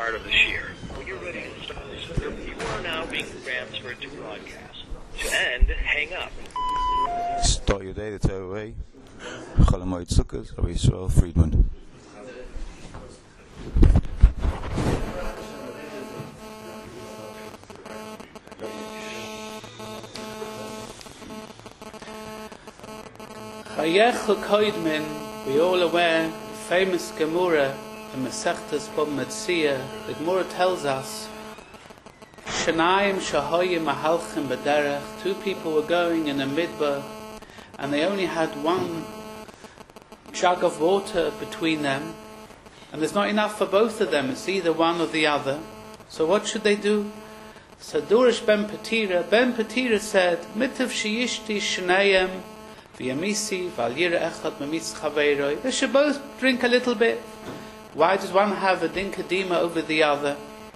part of the shear. When you're ready to start the script, you are now being transferred to broadcast. To end, hang up. Start your day to tow away. Chalamoid Sukkot of Israel Friedman. Chayecha Koidmin, we all aware, the famous Gemara in Masechtas Bava Metzia. The Gemara tells us, Shanayim Shahoyim Mahalchim B'derech, two people were going in a midbar, and they only had one jug of water between them, and there's not enough for both of them, it's either one or the other. So what should they do? So Durish Ben Petira said, Mitav Sheyishti Shnayim V'yamisi V'alyira Echad Memitz Chaveiroi. They should both drink a little bit. Why does one have a din kadima over the other?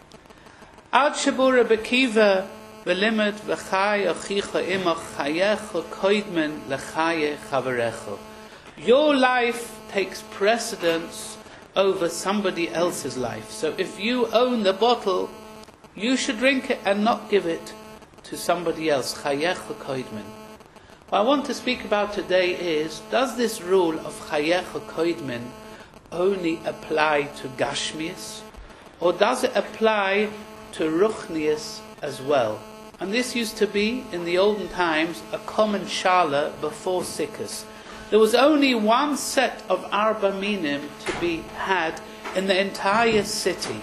Ad Shabura Bekiva V'limad V'chai Achicha Imach Chayecha Koidmen L'chaye Chaverecha. Your life takes precedence over somebody else's life. So if you own the bottle, you should drink it and not give it to somebody else. Chayecha Koidmen. What I want to speak about today is, does this rule of Chayecha Koidmen only apply to Gashmias, or does it apply to Ruchnias as well? And this used to be, in the olden times, a common shala before Sikkus. There was only one set of Arba Minim to be had in the entire city.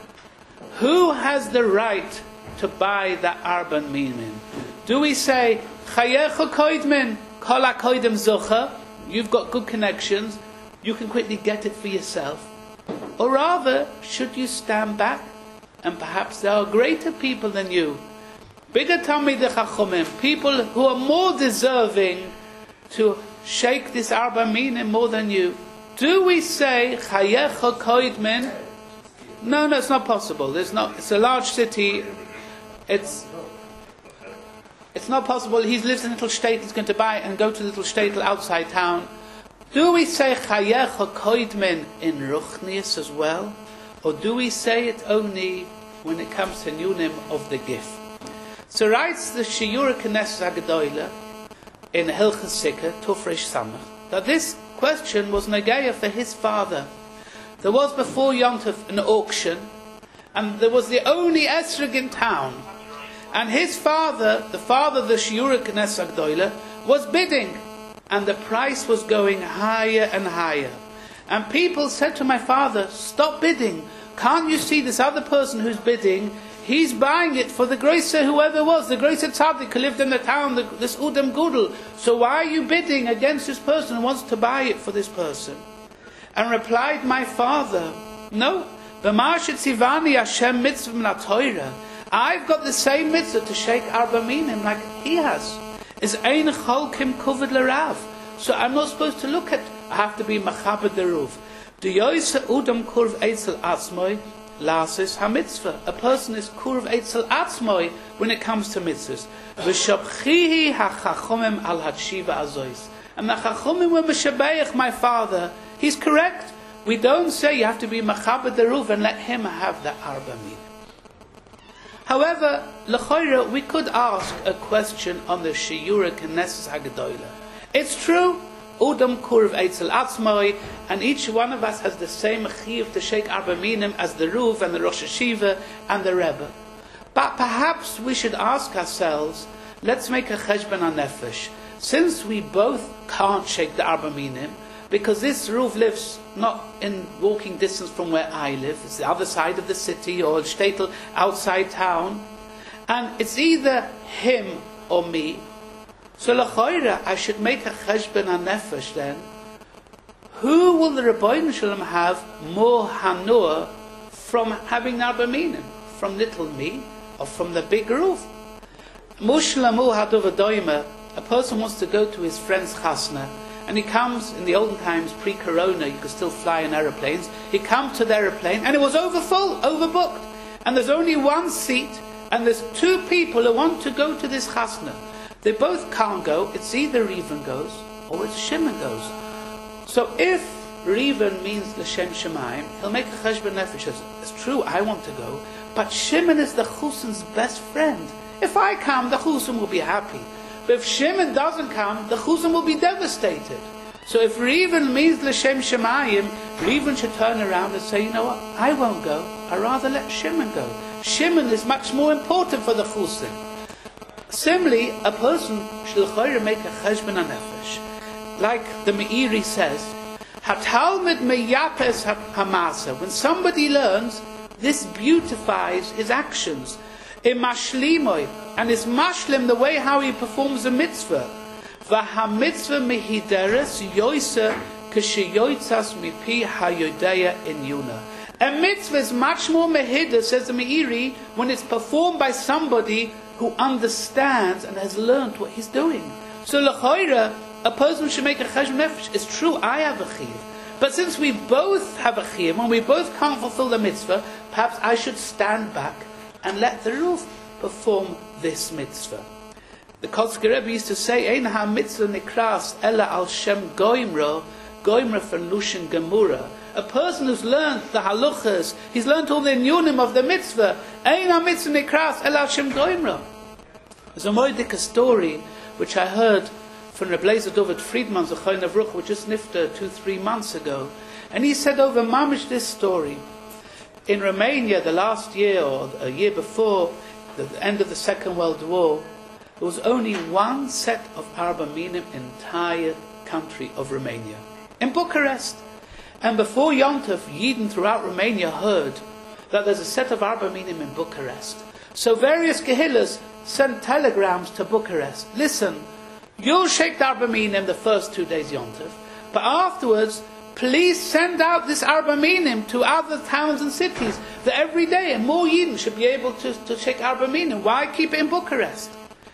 Who has the right to buy that Arba Minim? Do we say, Chayecha Koidmen, Kol HaKoidem Zocha, you've got good connections, you can quickly get it for yourself? Or rather, should you stand back, and perhaps there are greater people than you, bigger Talmidei Chachomim, people who are more deserving to shake this Arba Minim more than you? Do we say Chayecha Koidmen? No, it's not possible. It's a large city. It's not possible. He lives in a little state, he's going to buy and go to a little state outside town. Do we say Chayecha Koidmen in Ruchnias as well? Or do we say it only when it comes to Nunim of the gift? So writes the Shiur Knesset HaGedolah in Hilchos Sikha, Tufresh Samach, that this question was Nageya for his father. There was before Yom Tov an auction, and there was the only esrog in town. And his father, the father of the Shiur Knesset HaGedolah, was bidding, and the price was going higher and higher. And people said to my father, stop bidding. Can't you see this other person who's bidding? He's buying it for the Groiser, whoever was, the Groiser Tzaddik who lived in the town, this Udam Gudel. So why are you bidding against this person who wants to buy it for this person? And replied my father, no, I've got the same mitzvah to shake Arba Minim like he has. Is ein cholkim kuved l'rav. So I'm not supposed to look at, I have to be machabed the roof. Do yoyse udam kurv eitzel atzmoy lasis ha-mitzvah. A person is kurv eitzel atzmoy when it comes to mitzvahs. V'shabchihi ha-chachomim al hatshiva azois. And the chachomim were meshabeich my father. He's correct. We don't say you have to be machabed the roof and let him have the Arba Minim. However, l'choira, we could ask a question on the Shiur Knesset HaGedolah. It's true, Udam Kurv Eitzel Atzmoi, and each one of us has the same chiyuv to shake Arba Minim as the Ruv and the Rosh Hashiva and the Rebbe. But perhaps we should ask ourselves, let's make a cheshbon HaNefesh. Since we both can't shake the Arba Minim, because this Ruv lives not in walking distance from where I live, it's the other side of the city or shtetl outside town, and it's either him or me. So l'choira, I should make a cheshbon HaNefesh then. Who will the Rebbeinu Shalom have more hanur from having Arba Minim? From little me or from the big Ruv? Mushlamu haduv adoyma, a person wants to go to his friend's chasna, and he comes, in the olden times, pre-corona, you could still fly in aeroplanes. He comes to the aeroplane, and it was overfull, overbooked. And there's only one seat, and there's two people who want to go to this chasna. They both can't go. It's either Reuven goes, or it's Shimon goes. So if Reuven means L'Shem Shemayim, he'll make a cheshbon nefesh. It's true, I want to go, but Shimon is the Chusen's best friend. If I come, the Chusen will be happy. But if Shimon doesn't come, the Chusen will be devastated. So if Reuven means L'Shem Shemayim, Reuven should turn around and say, you know what, I won't go. I'd rather let Shimon go. Shimon is much more important for the Chusen. Similarly, a person should make a cheshbon nefesh. Like the Meiri says, Hatalmid meyapes hamasa. When somebody learns, this beautifies his actions. Imashlimoi, and is mashlim the way how he performs a mitzvah. V'hamitzvah mehideres yoyse kisheyoytzas mipi hayodeya in yuna. A mitzvah is much more mehida, says the Meiri, when it's performed by somebody who understands and has learned what he's doing. So l'choira, a person should make a cheshbon nefesh. It's true, I have a chiyuv. But since we both have a chiyuv, and we both can't fulfill the mitzvah, perhaps I should stand back and let the Ruf perform this mitzvah. The Kotzker Rebbe used to say, Ein ha-mitzvah nikras ela al shem goimra, goimra from Lushan Gemura. A person who's learned the haluchas, he's learned all the inyunim of the mitzvah, Ein ha-mitzvah nikras ela al shem goimra. There's a moedika story which I heard from Reb Leizer David Friedman, Zachayin Avruch, which just nifta 2-3 months ago. And he said over mamish this story. In Romania, the last year or a year before the end of the Second World War, there was only one set of Arba Minim in the entire country of Romania, in Bucharest. And before Yom Tov, Yidden throughout Romania heard that there's a set of Arba Minim in Bucharest. So various Kehillas sent telegrams to Bucharest. Listen, you'll shake the Arba Minim the first 2 days Yom Tov, but afterwards, please send out this Arba Minim to other towns and cities, that every day more Yidden should be able to shake Arba Minim. Why keep it in Bucharest?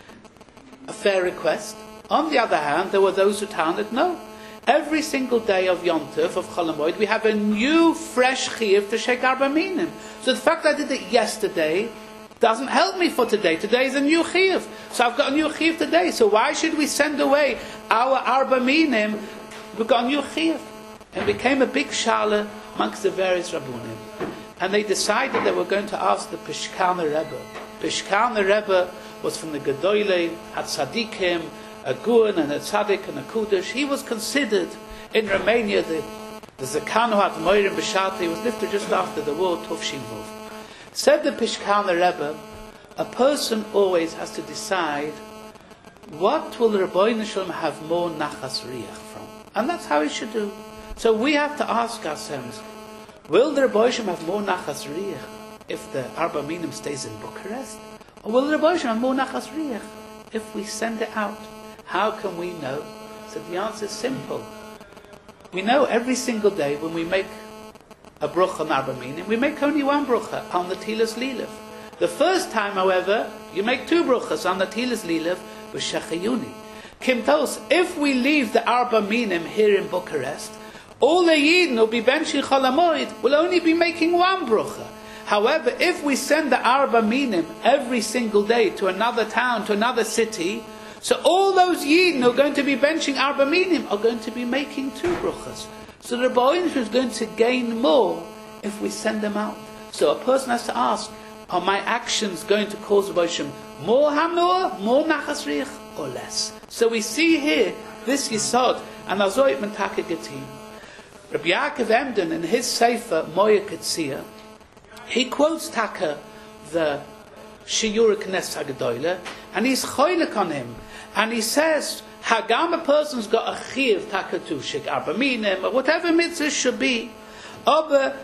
A fair request. On the other hand, there were those who told that no. Every single day of Yom Tov, of Chol Hamoed, we have a new, fresh chiyuv to shake Arba Minim. So the fact that I did it yesterday doesn't help me for today. Today is a new chiyuv. So I've got a new chiyuv today. So why should we send away our Arba Minim? We've got a new chiyuv. And it became a big shala amongst the various Rabbunim. And they decided they were going to ask the Pishkana Rebbe. Pishkana Rebbe was from the Gedoyle, had Tzadikim, a Gun and a Tzadik and a Kudosh. He was considered in Romania the Zakan who had Moirim B'Shata. He was lifted just after the war, Tov Shin Vov. Said the Pishkana Rebbe, a person always has to decide what will the Rebbeinu Shalom have more nachas riach from. And that's how he should do. So we have to ask ourselves, will the Rebbeinu Shalom have more nachas riach if the Arba Minim stays in Bucharest? Or will the Rebbeinu Shalom have more nachas riach if we send it out? How can we know? So the answer is simple. We know every single day when we make a brucha on Arba Minim, we make only one brucha on the Tilas Lilev. The first time, however, you make 2 bruchas on the Tilas Lilev with Shechayuni. Kimtos, if we leave the Arba Minim here in Bucharest, all the Yidden who will be benching Chol Hamoed will only be making 1 brucha. However, if we send the Arba Minim every single day to another town, to another city, so all those Yidden who are going to be benching Arba Minim are going to be making 2 bruchas. So the Rebbeinu is going to gain more if we send them out. So a person has to ask, are my actions going to cause the Rebbeinu more hamor, more nachas riach, or less? So we see here this Yisod, and Azoit Mentake Getim. Rabbi Yaakov Emden in his Sefer Moya Ketzia, he quotes Taka the Shiur Knesset HaGedolah, and he's choylek on him, and he says, Hagam a person's got a chiv Taka to shik Arba Minim, or whatever mitzvah should be, aber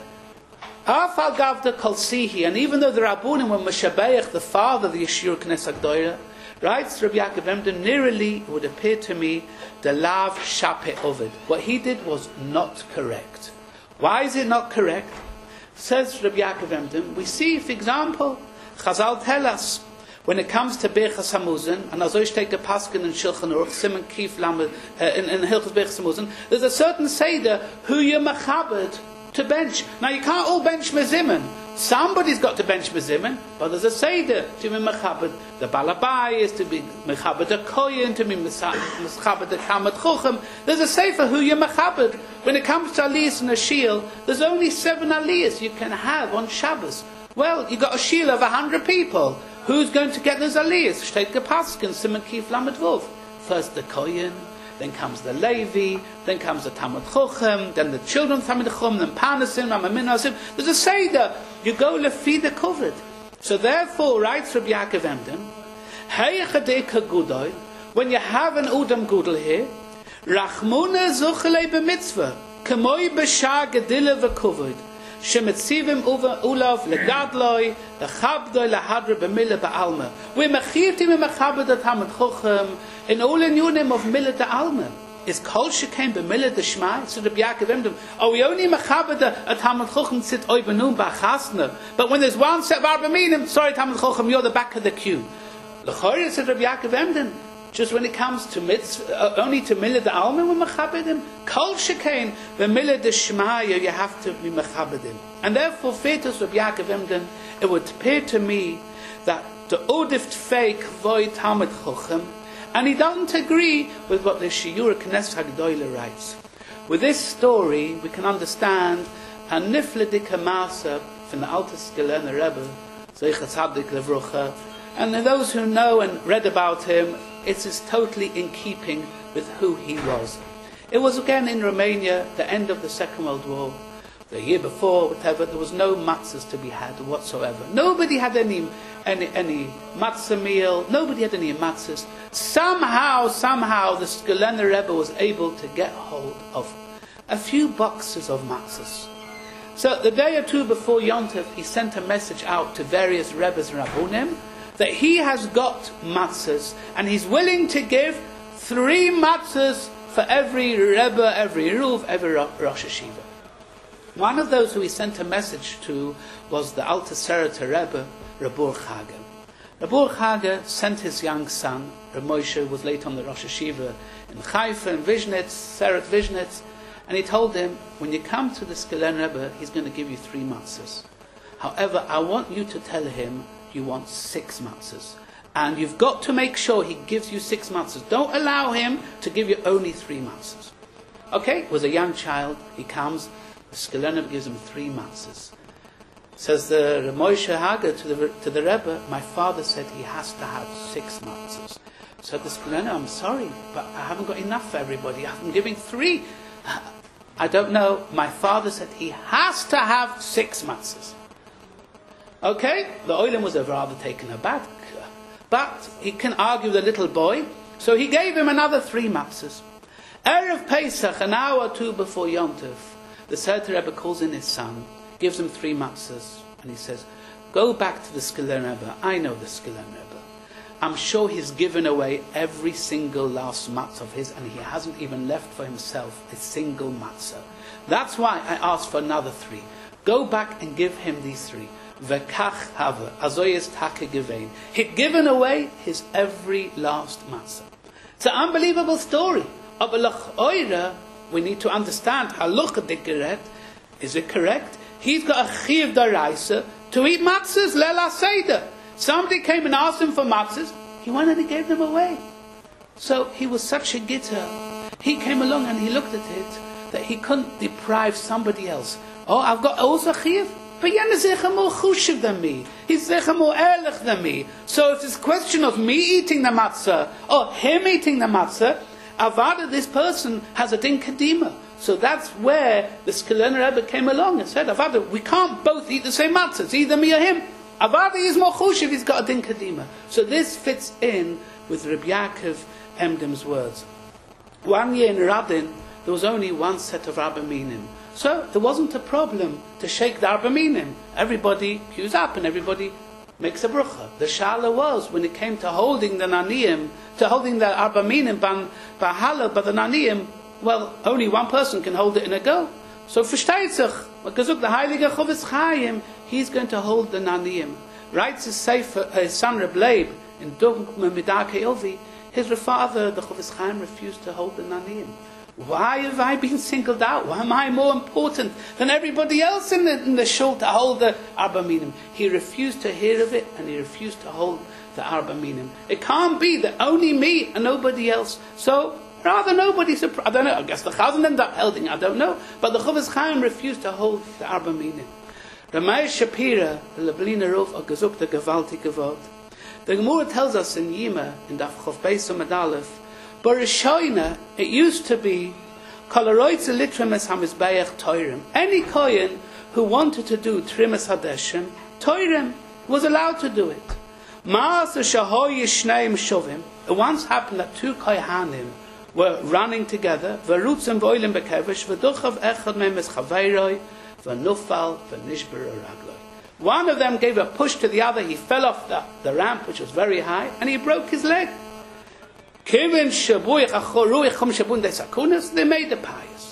Afal Gavda Kol Sihi, and even though the Rabbunim were Meshabeach, the father of the Shiur Knesset HaGedolah, writes Rabbi Yaakov Emden, nearly it would appear to me the lav shape ovid. What he did was not correct. Why is it not correct? Says Rabbi Yaakov Emden, we see, for example, Chazal tell us, when it comes to Birchas Hamuzin, and as I take the Paskin and Shulchan Aruch, Simon Kif Lamed, in Hilchos Birchas Hamuzin, there's a certain Seder who you're machabed to bench. Now you can't all bench Mezimen. Somebody's got to bench Bezimin, but there's a Seder to be Mechabed the Balabai, to be Mechabed the Koyin, to be Mechabed the Kamat Chochem. There's a Sefer who you're Mechabed. When it comes to Aliyahs and a Shiel, there's only 7 Aliyahs you can have on Shabbos. Well, you got a Shiel of 100 people. Who's going to get those Aliyahs? Shteit Gepaskin, Simon Kif Lamed Vov. First the Koyin, then comes the Levi, then comes the Talmud Chochem, then the children of Talmud Chochem, then Parnasim, Amaminasim. There's a Seder. You go lefi the covered. So therefore, writes Rabbi Yaakov Emden, when you have an Udam Gudel here, Rachmuna zuchelei b'mitzvah, k'moi b'shar gedile v'kuvod, shemetzivim ulav legadloi, lechabdoi lehadra b'mila ba'alma. We're mechirtim and mechabed at Talmud Chochem, in all in yunim of mila da'alma. Is kol shekaim b'mila d'shmai? So Rabbi Yaakov Emden, we only mechabed at Talmud Chochem sit oi benum b'achasna. But when there's one set of Arba Minim, sorry Talmud Chochem, you're the back of the queue. L'chorah said Rabbi Yaakov Emden, just when it comes to mitzvah, only to Milad Alma we mechabedim. Kol shekain v'Milad Shmaya you have to be mechabedim. And therefore, fetus Rabbi Yaakov Emden, it would appear to me that the Odift fake void Talmud Chochem, and he doesn't agree with what the Shiur Knesset Hagdoila writes. With this story, we can understand a nifledik masa from the Alter Skelena Rebbe, Zeichat Tzaddik Levrucha, and those who know and read about him, it is totally in keeping with who he was. It was again in Romania, the end of the Second World War, the year before, whatever. There was no matzahs to be had whatsoever. Nobody had any matzah meal. Nobody had any matzahs. Somehow, the Skelena Rebbe was able to get hold of a few boxes of matzahs. So the day or two before Yom Tov, he sent a message out to various Rebbes and Rabbonim that he has got matzahs and he's willing to give 3 matzahs for every Rebbe, every Ruv, every Rosh Hashiva. One of those who he sent a message to was the Alter Sereta Rebbe, Rabur Chage. Rabur Chage sent his young son, Reb Moshe, was late on the Rosh Hashiva in Haifa, in Vishnitz, Seret Vishnitz, and he told him, when you come to the Skelena Rebbe, he's going to give you 3 matzahs. However, I want you to tell him you want 6 matzahs. And you've got to make sure he gives you 6 matzahs. Don't allow him to give you only 3 matzahs. Okay, was a young child, he comes, the Skelena gives him 3 matzahs. Says the Reb Moshe Hager to the Rebbe, my father said he has to have 6 matzahs. So the Skelena, I'm sorry, but I haven't got enough for everybody. I'm giving 3. I don't know. My father said he has to have 6 matzahs. Okay, the Oilim was rather taken aback, but he can argue with the little boy, so he gave him another 3 matzahs. Erev Pesach, an hour or 2 before Yom Tov, the Sereta Rebbe calls in his son, gives him 3 matzahs, and he says, go back to the Skelena Rebbe. I know the Skelena Rebbe. I'm sure he's given away every single last matzah of his, and he hasn't even left for himself a single matzah. That's why I asked for another 3. Go back and give him these 3. V'kach hava, azoyes take gevein. He'd given away his every last matzah. It's an unbelievable story. Aber l'ch'oira, we need to understand, halucha dikeret, is it correct? He's got a chiv daraisa to eat matzahs, lela seder. Somebody came and asked him for matzahs, he went and he gave them away. So he was such a gitter. He came along and he looked at it, that he couldn't deprive somebody else. Oh, I've got also chiv. But Yen is zecher more chushiv than me. He's zecher more ehrlich than me. So if it's a question of me eating the matzah or him eating the matzah, avada, this person has a din kadima. So that's where the Skelena Rebbe came along and said, avada, we can't both eat the same matzah. It's either me or him. Avada is more chushiv. He's got a din kadima. So this fits in with Rabbi Yaakov Emden's words. One year in Radin, there was only 1 set of Arba Minim. So there wasn't a problem to shake the Arba Minim. Everybody queues up and everybody makes a brucha. The shala was, when it came to holding the Naniyim, to holding the Arba Minim b'hala, but the Naniyim, well, only one person can hold it in a go. So versteht sich, because the Heilige Chofetz Chaim, he's going to hold the Naniyim. Writes his son Reb Leib in Dogma Midakei Ovi, his father, the Chofetz Chaim, refused to hold the Naniyim. Why have I been singled out? Why am I more important than everybody else in the shul to hold the Arba Minim? He refused to hear of it, and he refused to hold the Arba Minim. It can't be that only me and nobody else. So, rather nobody, I don't know, I guess the Chazan ended up holding, I don't know. But the Chofetz Chaim refused to hold the Arba Minim. Ramay Shapira, the Lebliner Rov, a Gezuk, the Gevalti Gevalt. The Gemara tells us in Yima, in Daf Chof Beis Amud Aleph, Barishoina, it used to be any kohen who wanted to do trimas hadeshim, toirem, was allowed to do it. It once happened that two kohanim were running together. One of them gave a push to the other. He fell off the ramp, which was very high, and he broke his leg. They made the pious.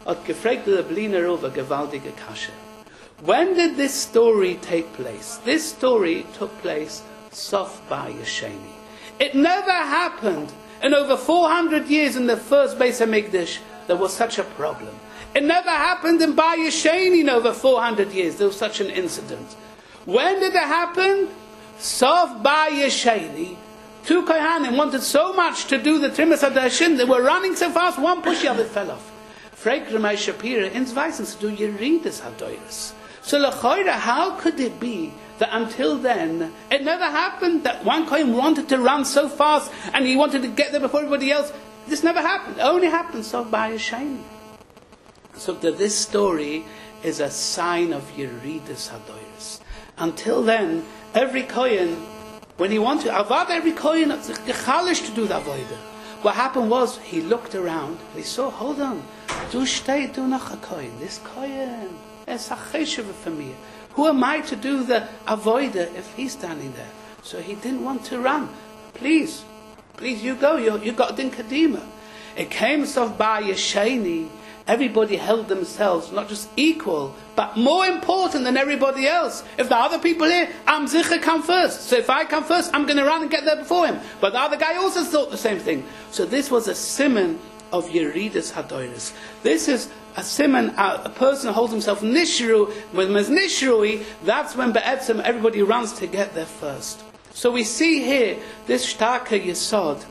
When did this story take place? This story took place Sof Ba'Yesheni. It never happened in over 400 years in the first Beis HaMikdash there was such a problem. It never happened in Ba'Yesheni in over 400 years there was such an incident. When did it happen? Sof Ba'Yesheni. Two Kohanim wanted so much to do the Trimas HaDashim, they were running so fast, one pushed the other fell off. Frek Ramay Shapira, ins Weissens, do you read this Hadoyres? So L'choira, how could it be that until then, it never happened that one Kohen wanted to run so fast and he wanted to get there before everybody else? This never happened. It only happened so by Yeshayim. So that this story is a sign of Yeridus Hadoyres. Until then, every Kohen, when he wanted to, every Kohen was gechalish to do the avodah. What happened was, he looked around, and he saw, hold on, du steh du noch a Kohen, this Kohen, es a cheshev for me. Who am I to do the avodah if he's standing there? So he didn't want to run. Please you go, you got din kadima. It came Sof Ba'Yesheni. Everybody held themselves not just equal, but more important than everybody else. If the other people here, I'm zicher come first. So if I come first, I'm going to run and get there before him. But the other guy also thought the same thing. So this was a siman of Yeridus Hadoyres. This is a siman, a person holds himself nishru. When there's nishrui, that's when be'etzim everybody runs to get there first. So we see here this shtaka yesod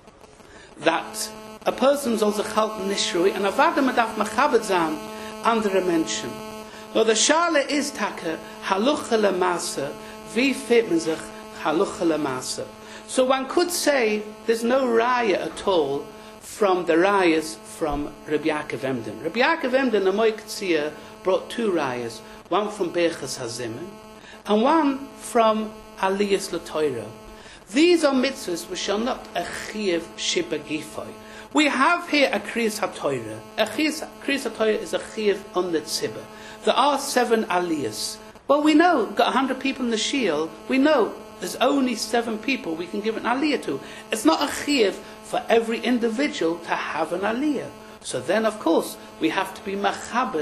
that a person's also chalt nishrui and avadam adaf machabed zan under a mention. Now the shale is taka halucha lemasa vi fit mizach halucha lemasa. So one could say there's no raya at all from the rayas from Rabbi Yaakov Emden. Rabbi Yaakov Emden, the Moed Tzia, brought two rayas, one from Beichas Hazimun and one from Aliyas L'Torah. These are mitzvahs which are not a chiyuv shebagifoi. We have here a Kriyas HaTorah. A Kriyas HaTorah is a chiyuv on the tzibah. There are 7 aliyas. Well, we know, we've got 100 people in the shield. We know there's only 7 people we can give an aliyah to. It's not a chiyuv for every individual to have an aliyah. So then, of course, we have to be machabed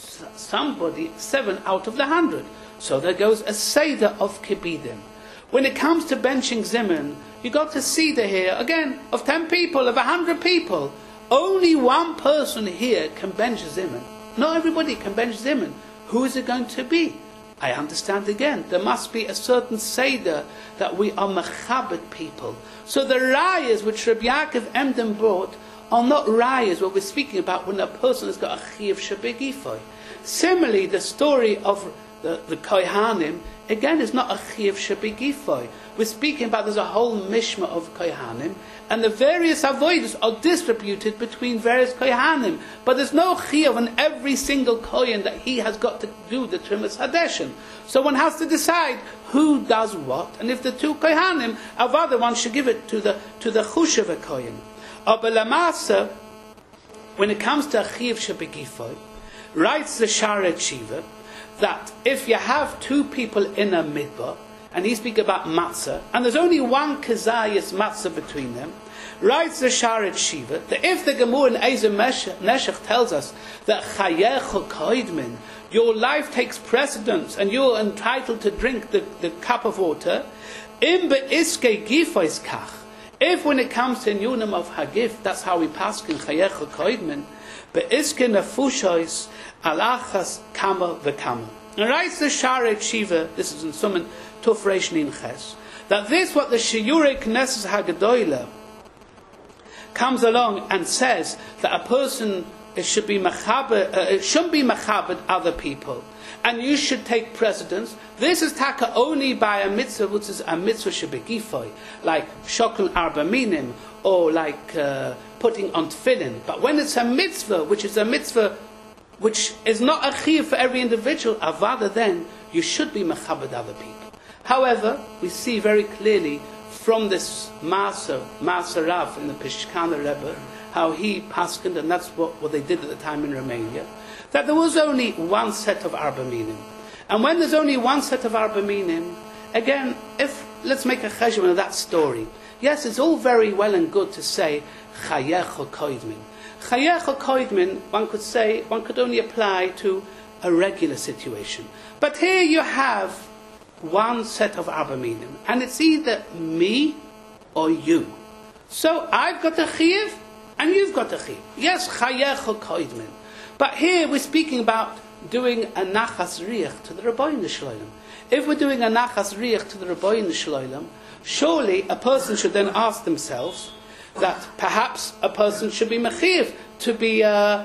somebody 7 out of the 100. So there goes a seder of kibidim. When it comes to benching zimun, you got to see here again of 10 people, of 100 people, only one person here can bench zimun. Not everybody can bench zimun. Who is it going to be? I understand again. There must be a certain seder that we are machabed people. So the rayas which Rabbi Yaakov Emden brought are not rayas what we're speaking about when a person has got a chiyuv shebegifoi. Similarly, the story of the Kohanim, again, is not a chiyuv shebegifoi. We're speaking about there's a whole mishma of Kohanim, and the various avodas are distributed between various Kohanim. But there's no chiyuv on every single Kohen that he has got to do the Trimas Hadeshim. So one has to decide who does what, and if the 2 Kohanim, avada one should give it to the chushav Kohen. Aber lamasa, when it comes to a chiyuv shebegifoi, writes the Sharet Shiva that if you have 2 people in a midbar, and he speaks about matzah, and there's only one kazayas matzah between them, writes the Sharet Shiva that if the Gemur in Ezer Neshech tells us that chayecha koidmin, your life takes precedence and you're entitled to drink the cup of water, im be'iske gifois kach, If when it comes to Yunim of Hagif, that's how we pass in Chayecha Koidman, Be'iskin Nefushois Alachas Kama V'Kama. And writes the Sha'arei Tshuva, this is in Suman Tuf Reish Nin Ches, that this what the Shiurei Knesset Hagadoila comes along and says that a person shouldn't be machabed other people, and you should take precedence. This is taka only by a mitzvah, which is a mitzvah shebegifoy, like shokl arba minim, or like putting on tefillin. But when it's a mitzvah, which is a mitzvah which is not a chiyuv for every individual, avada, then you should be machabed other people. However, we see very clearly from this Maser Rav in the Pishkana Rebbe, how he paskened, and that's what they did at the time in Romania, that there was only one set of Arba Minim. And when there's only one set of Arba Minim, again, let's make a cheshbon of that story. Yes, it's all very well and good to say Chayecha Koidmin. Chayecha Koidmin, one could only apply to a regular situation. But here you have one set of Arba Minim, and it's either me or you. So I've got a chiyuv, and you've got a chiyuv. Yes, Chayecha Koidmin. But here we're speaking about doing a nachas riach to the Rabbeinu Shloim. If we're doing a nachas riach to the Rabbeinu Shloim, surely a person should then ask themselves that perhaps a person should be mechiv to be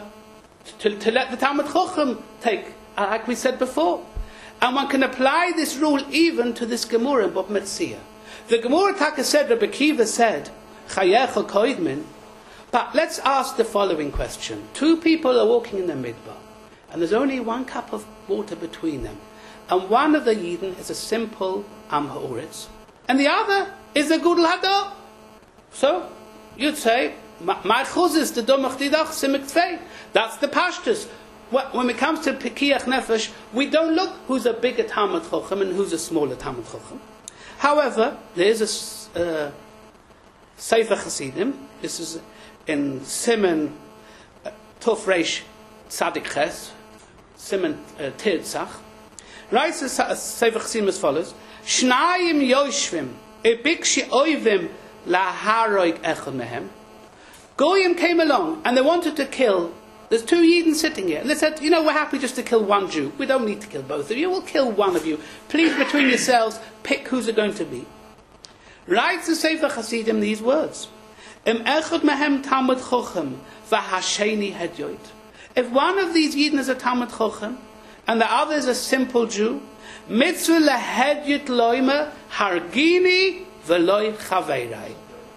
to let the Talmud Chochem take, like we said before. And one can apply this rule even to this Gemara in Bab Metzia. The Gemara Taka said, Rabbi Kiva said, Chayecha Koidmin. But let's ask the following question. Two people are walking in the midbar, and there's only one cup of water between them. And one of the Yidden is a simple Am Ha'uretz, and the other is a Gudel Hador. So, you'd say, My chuzis, the domach didach, simik tvei. That's the pashtus. When it comes to Pekiyach Nefesh, we don't look who's a bigger Talmud Chochem and who's a smaller Talmud Chochem. However, there is a Sefer Chasidim. This is in Siman Tuf Reish Tzadik Ches, Siman Tirtzach. Writes the Sefer Chasidim as follows: Shnayim Yoshvim Ebikshi Oivim Laharoig Echad Mehem. Goyim came along and they wanted to kill. There's two Yidden sitting here. And they said, we're happy just to kill one Jew. We don't need to kill both of you. We'll kill one of you. Please, between yourselves, pick who's it going to be. Writes the Sefer Chasidim these words: echad mehem Talmud Chochem v'hasheni hedyoid. If one of these Yidden is a Talmud Chochem and the other is a simple Jew, mitzvah lehedyot loimer hargini v'loi chaveirai.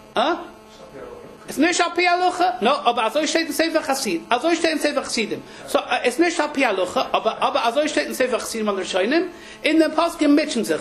It's nicht al pi halacha. No, aber also steht in Sefer Chasid. Also steht in Sefer Chasidim. So it's nicht al pi halacha, aber also steht in Sefer Chasidim al Rishonim. In the Poskim mitchen sich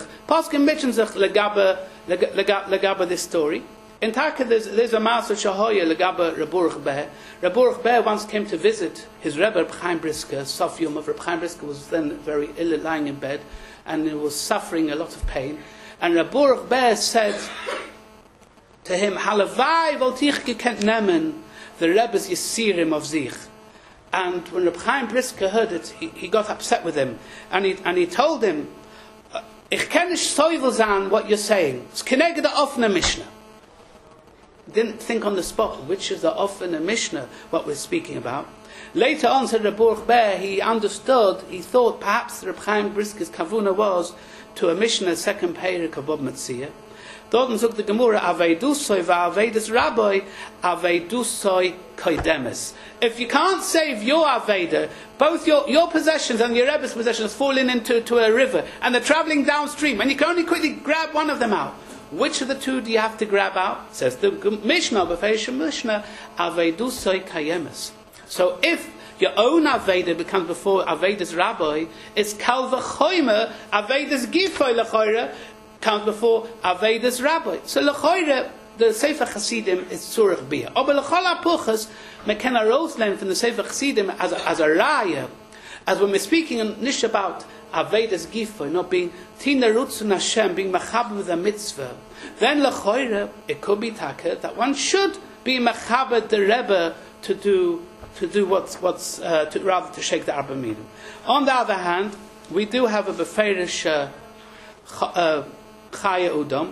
legabe this story. In Taka there's a master shahoya legabe Reburuch Ber. Reburuch Ber once came to visit his Rebbe Reb Chaim Brisker. Sof Yom of Reb Chaim Brisker was then very ill, lying in bed, and he was suffering a lot of pain. And Reburuch Ber said to him, Halavai voltich gekent nemen, the Rebbe's Yesirim of Zich. And when Reb Chaim Brisker heard it, he got upset with him, and he told him, Ich ken nicht soivel zan what you're saying. It's keneged the offene Mishnah. Didn't think on the spot which is the offene Mishnah what we're speaking about. Later on, said Reburuch Ber, he understood. He thought perhaps Reb Chaim Brisker's kavuna was to a Mishnah second Perek of Bab Metzia. Dort sagt the Gemara, Aveidusoi va'aveidus Rabbi, Aveidusoi koidemes. If you can't save your Aveda, both your possessions and your Rebbe's possessions falling into a river, and they're traveling downstream, and you can only quickly grab one of them out. Which of the two do you have to grab out? Says the Mishnah, Befesh Mishnah, Aveidusoi kayemes. So if your own Aveda becomes before Aveda's Rabbi, it's Kal v'choymer, Aveda's Gifoy l'choyre, comes before Aveda's Rabbi. So l'choyre, the Sefer Chasidim is Tzurich Bia. Aber l'chol ha'puchas, mekena Roslein from the Sefer Chasidim as a raya, as when we're speaking nicht about Aveda's Gifoy, not being Tina Rutzun Hashem, being machab with a mitzvah, then l'choyre, it could be taka, that one should be machabed the Rebbe to do what's rather to shake the Arba Minim. On the other hand, we do have a beferish Chaya Udom,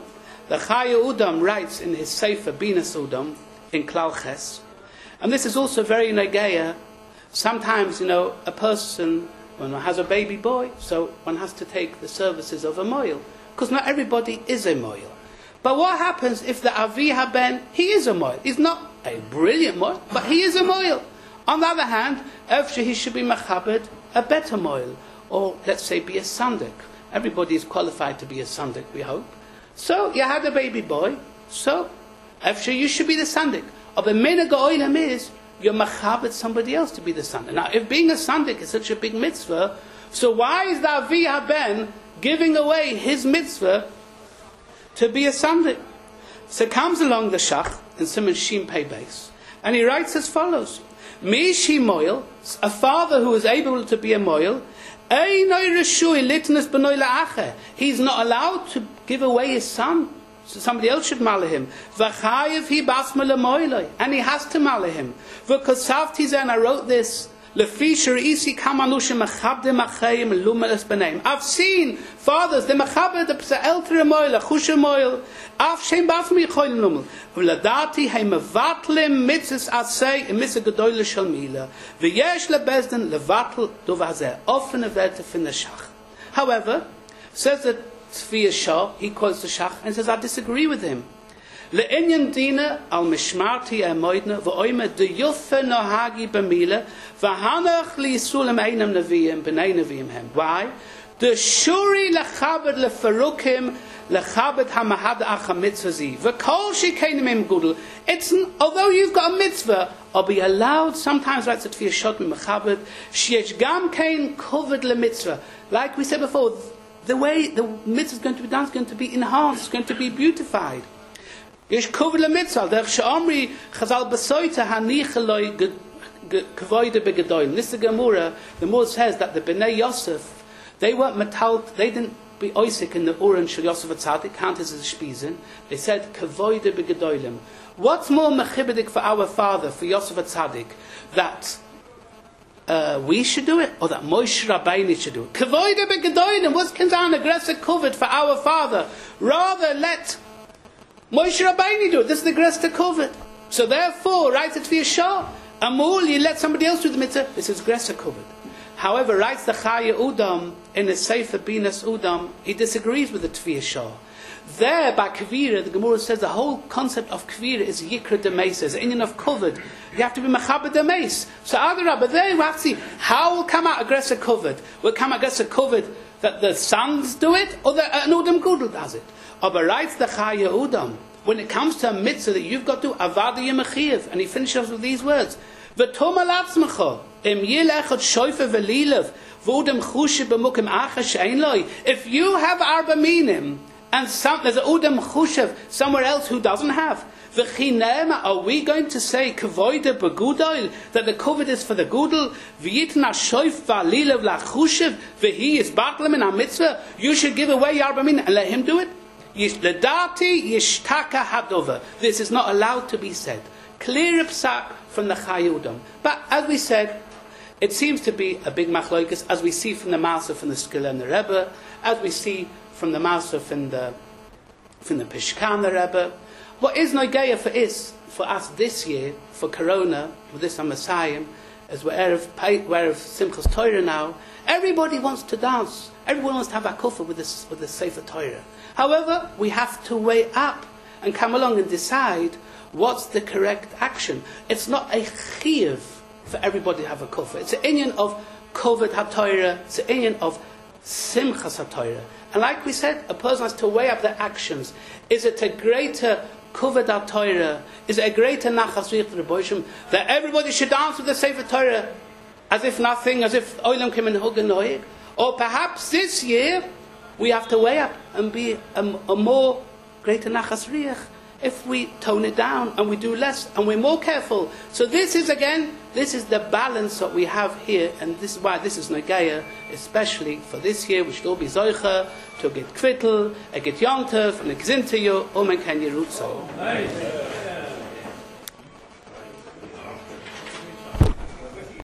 The Chaya Udam writes in his Sefer Binas Udam in Klal Ches, and this is also very negeya. Sometimes, a person, when one has a baby boy, so one has to take the services of a moil, because not everybody is a moil. But what happens if the Avi Haben, he is a moil? He's not a brilliant moil, but he is a moil. On the other hand, after he should be machabed, a better moil, or let's say be a sandik. Everybody is qualified to be a sandik, we hope. So you had a baby boy, so after you should be the sandik. Of a minhag ha'olam is you're machabed somebody else to be the sandik. Now, if being a sandik is such a big mitzvah, so why is the Avi Haben giving away his mitzvah to be a sandik? So comes along the Shach in Simon Shin Pei Beis, and he writes as follows: Mishi moil, a father who is able to be a moil, he's not allowed to give away his son, so somebody else should marry him. And he has to marry him. And I wrote this. I've seen fathers, the mechaber, the eltere moil, chushe moil, af shem basmi choil numel. V'ladati hay mevatlim mitzvahs asay in mitzvah gedoyle shel mila. V'yesh lebezden levatl dovazeh. Often a werte fin the Shach. However, says that Tzvi Shah, he quotes the Shach and says, I disagree with him. Le'inyan dina al mishmarti emoidna v'oime de yufe nohagi b'mila v'hanach li yisulam einam neviim b'nei neviim hem. Why? The shuri lechabed leferukim lechabed hamahad acha mitzvazi v'kol shikenim im gudel. It's, although you've got a mitzvah, I'll be allowed, sometimes writes it for Yeshot mi mechabed, sheyesh gam kein koved le mitzvah. Like we said before, the way the mitzvah is going to be done is going to be enhanced, it's going to be beautified. Yesh koved le mitzvah, der she'omri chazal besoita hanicheloi kvoide begedoyim. This is the Gemara. The Gemara says that the Bnei Yosef, they weren't metal, they didn't be oisik in the Uren Shel Yosef HaTzadik, counted as a Shpizin. They said kvoide begedoyim. What's more mechibedik for our father, for Yosef HaTzadik, that we should do it, or that Moshe Rabbeinu should do it? Kvoide begedoyim. What's Kinzan aggressive covered for our father? Rather let Moshe Rabbeinu do it. This is the aggressive covered. So therefore, writes it for Yeshua. Amul, you let somebody else do the mitzvah. This is aggressive covered. However, writes the Chaya Udam in the Sefer Binas Udam, he disagrees with the Tzvi Shah. There, by Kvira, the Gemara says the whole concept of Kvira is Yikra de Meis, is Indian of covered. You have to be Mechaber de Meis. So, but there we have to see how will come out aggressive covered. Will come out aggressive covered that the sons do it, or that an Udam Gudel does it. But writes the Chaya Udam, when it comes to a mitzvah that you've got to avada yemechiv, and he finishes with these words: "V'toma latzmecha im yilechot shoyfe v'lilev v'udem chushe b'mukim acha she'ein loy." If you have arba minim and there's a udem chushev somewhere else who doesn't have, v'chinema, are we going to say kavoide b'gudoil that the covet is for the gudel? V'yitna shoyf v'lilev lachushev v'hi is batlam in our mitzvah. You should give away your arba minim and let him do it. Ledati yishtaka hadova. This is not allowed to be said. Clear psak from the Chaya Udam. But as we said, it seems to be a big machloikas, as we see from the Maaseh from the Skila and the Rebbe, as we see from the Maaseh from the Pishkan the Rebbe. What is nogeya for us this year, for Corona, for this Messiah, as we're Erev Simchas Torah now, everybody wants to dance. Everyone wants to have a kufa with the Sefer Torah. However, we have to weigh up and come along and decide what's the correct action. It's not a chiyuv for everybody to have a kufa. It's an inyan of koved HaTorah. It's an inyan of simchas HaTorah. And like we said, a person has to weigh up their actions. Is it a greater koved HaTorah? Is it a greater nachas riach that everybody should dance with the Sefer Torah as if nothing, as if oilam came in huganoig? Or perhaps this year we have to weigh up and be a more greater nachas riach if we tone it down and we do less and we're more careful. So this is the balance that we have here, and this is why this is Nogeya, especially for this year. We should all be zoicha to get kvittel, a get yontev, and a gzinteyu, omen ken yerutzo.